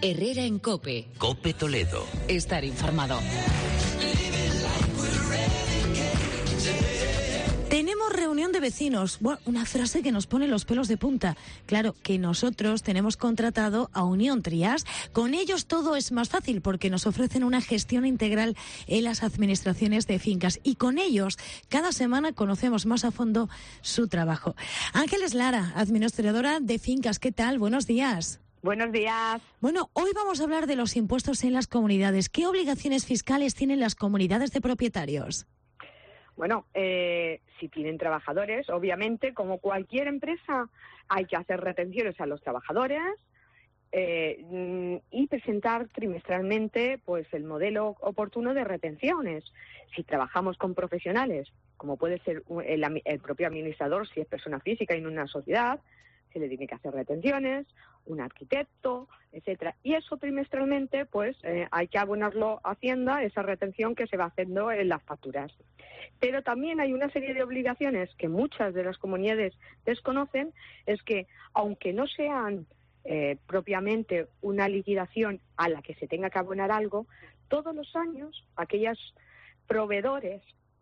Herrera en COPE. COPE Toledo. Estar informado. Tenemos reunión de vecinos. Bueno, una frase que nos pone los pelos de punta. Claro, que nosotros tenemos contratado a Unión Trias. Con ellos todo es más fácil porque nos ofrecen una gestión integral en las administraciones de fincas. Y con ellos, cada semana conocemos más a fondo su trabajo. Ángeles Lara, administradora de fincas. ¿Qué tal? Buenos días. Buenos días. Bueno, hoy vamos a hablar de los impuestos en las comunidades. ¿Qué obligaciones fiscales tienen las comunidades de propietarios? Bueno, si tienen trabajadores, obviamente, como cualquier empresa, hay que hacer retenciones a los trabajadores y presentar trimestralmente pues el modelo oportuno de retenciones. Si trabajamos con profesionales, como puede ser el propio administrador, si es persona física y no una sociedad, se le tiene que hacer retenciones, un arquitecto, etcétera. Y eso trimestralmente, pues hay que abonarlo a Hacienda, esa retención que se va haciendo en las facturas. Pero también hay una serie de obligaciones que muchas de las comunidades desconocen, es que aunque no sean propiamente una liquidación a la que se tenga que abonar algo, todos los años aquellos proveedores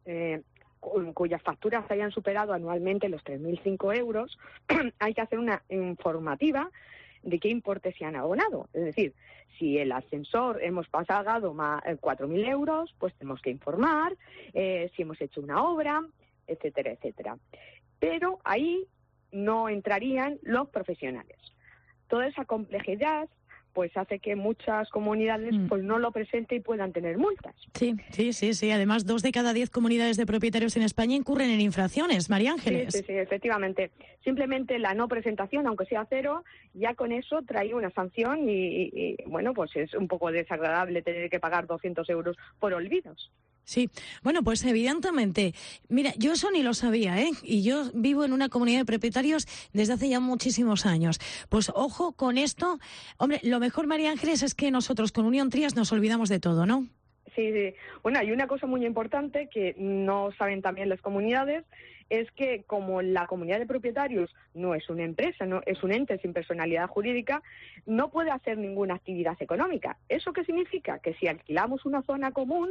cuyas facturas hayan superado anualmente los 3.005 euros, hay que hacer una informativa de qué importe se han abonado. Es decir, si el ascensor hemos pagado más 4.000 euros, pues tenemos que informar, si hemos hecho una obra, etcétera, etcétera. Pero ahí no entrarían los profesionales. Toda esa complejidad pues hace que muchas comunidades pues no lo presenten y puedan tener multas. Sí. Además, 2 de cada 10 comunidades de propietarios en España incurren en infracciones. María Ángeles. Sí, efectivamente. Simplemente la no presentación, aunque sea cero, ya con eso trae una sanción y bueno, pues es un poco desagradable tener que pagar 200 euros por olvidos. Sí, bueno, pues evidentemente, mira, yo eso ni lo sabía, y yo vivo en una comunidad de propietarios desde hace ya muchísimos años. Pues ojo con esto. Hombre, lo mejor, María Ángeles, es que nosotros con Unión Trias nos olvidamos de todo, ¿no? Sí. Bueno, hay una cosa muy importante que no saben también las comunidades, es que como la comunidad de propietarios no es una empresa, no es un ente sin personalidad jurídica, no puede hacer ninguna actividad económica. ¿Eso qué significa? Que si alquilamos una zona común,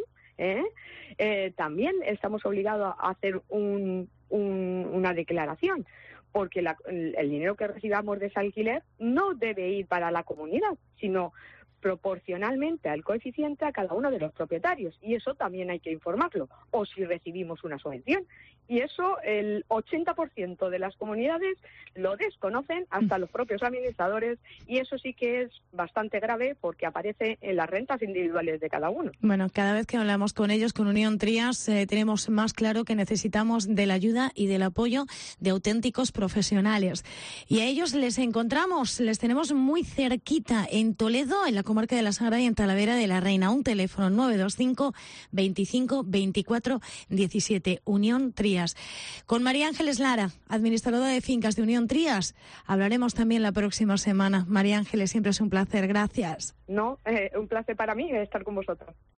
también estamos obligados a hacer una declaración, porque el dinero que recibamos de ese alquiler no debe ir para la comunidad, sino proporcionalmente al coeficiente a cada uno de los propietarios, y eso también hay que informarlo, o si recibimos una subvención. Y eso el 80% de las comunidades lo desconocen, hasta los propios administradores, y eso sí que es bastante grave porque aparece en las rentas individuales de cada uno. Bueno, cada vez que hablamos con ellos, con Unión Trias, tenemos más claro que necesitamos de la ayuda y del apoyo de auténticos profesionales. Y a ellos les tenemos muy cerquita en Toledo, en la comarca de la Sagrada y en Talavera de la Reina. Un teléfono 925 25 24 17. Unión Trias. Con María Ángeles Lara, administradora de fincas de Unión Trias, hablaremos también la próxima semana. María Ángeles, siempre es un placer. Gracias. Un placer para mí estar con vosotros.